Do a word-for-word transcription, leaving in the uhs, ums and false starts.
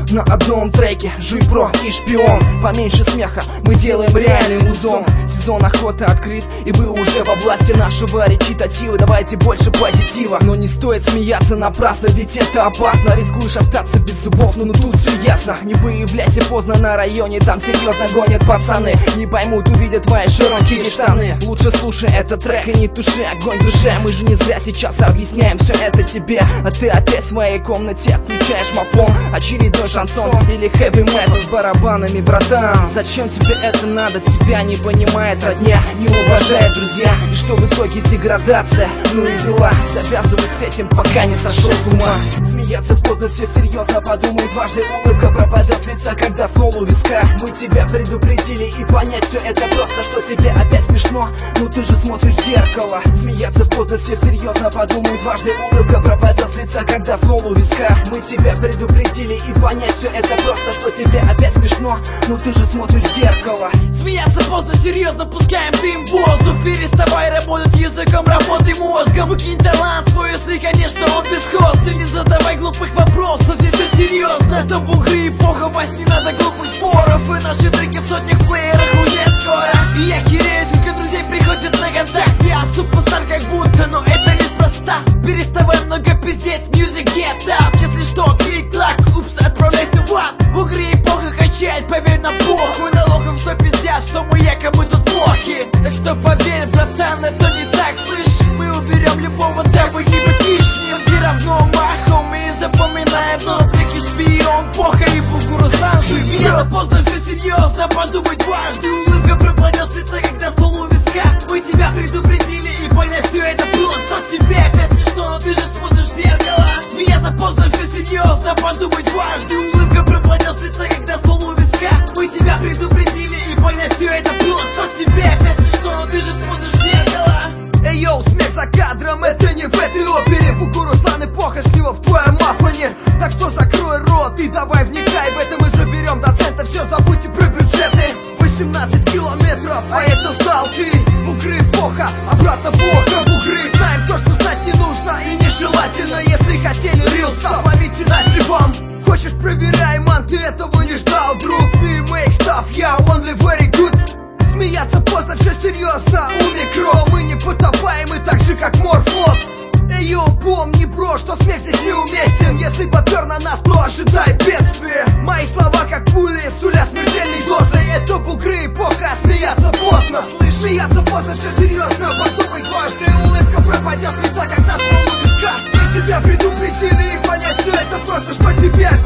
на одном треке. Жуй бро и шпион, поменьше смеха, мы делаем реальный музон. Сезон охоты открыт, и вы уже во власти нашего речитатива. Давайте больше позитива, но не стоит смеяться напрасно, ведь это опасно. Рискуешь остаться без зубов, но ну тут все ясно. Не появляйся поздно на районе, там серьезно гонят пацаны. Не поймут, увидят твои широкие штаны. Лучше слушай этот трек и не туши огонь в душе. Мы же не зря сейчас объясняем все это тебе, а ты опять в своей комнате включаешь мафон, очередной шансон или хэви метал с барабанами, братан. Зачем тебе это надо? Тебя не понимает родня, не уважает друзья. И что в итоге деградация? Ну и дела, завязывай с этим, пока не сошел с ума. Смеяться поздно, все серьезно, подумай дважды. Улыбка пропадет с лица, когда ствол у виска. Мы тебя предупредили, и понять все это просто, что тебе опять смешно. Ну ты же смотришь в зеркало. Смеяться поздно, все серьезно, подумай дважды. Улыбка пропадет с лица, когда ствол у виска. Мы тебя предупредили, и понять все это просто, что тебе опять смешно. Ну ты же смотришь в зеркало. Смеяться поздно, серьезно, пускаем дым в воздух. Переставай работать языком, работай мозгом. Выкинь талант свой, если, конечно, он бесхозный. Не задавай глупых вопросов, здесь все серьезно. Это бугры, эпоха, Вась, не надо глупых споров. И наши треки в сотнях плеерах уже скоро. И я херею, сколько друзей приходят на контакт. Я супостар как будто, но это неспроста. Переставай много пиздеть, music get up. Если что, клик-клак, упс, отправляйся в ад. Бугры, эпоха качает, поверь на похуй. На лохов все пиздят, что мы якобы тут плохи. Так что поверь, братан, это не так, слышь. Мы уберем любого, дабы не быть лишним. Все равно махом и запоминай одно. Треки шпион, поха и бугу Руслан. Смеяться поздно, все серьезно, подумать дважды. Улыбка пропадет с лица, когда ствол у виска. Мы тебя предупредили, и понять все это просто. Тебе опять смешно, но ты же смотришь в зеркало. Смеяться поздно, все серьезно, подумать дважды. Улыбка пропадет с лица, когда ствол у виска. Мы тебя предупредили, и понять все это просто. Тебе опять смешно, но ты же смотришь в зеркало. Эй, йоу, смех за кадром, это не в этой опере. Бугу Руслан, эпоха с него в твоем мафоне. Так что закрой рот и давай вникай в это. Мы заберем доцента, все, забудьте про бюджеты. восемнадцать километров, а это сдал ты. Бугры, эпоха, обратно плохо. Бугры, знаем то, что знать не нужно и нежелательно. Если хотели рилсов, ловите, нате вам. Хочешь, проверяй, ман, ты этого не ждал, друг. Ты make stuff, я yeah, only very good. Смеяться поздно, все серьезно, у микро. Мы не потопаемы так же, как морфлот. Эй, йо, помни, бро, что смех здесь неуместен. Если попер на нас, то ожидай бедствия. Мои слова, как пули, суля смертельной дозой. Это бугры, эпоха, смеяться поздно. Слышь, смеяться поздно, все серьезно, подумай дважды. Улыбка пропадет с лица, когда ствол у виска. Мы тебя предупредили, и понять все это просто, что тебе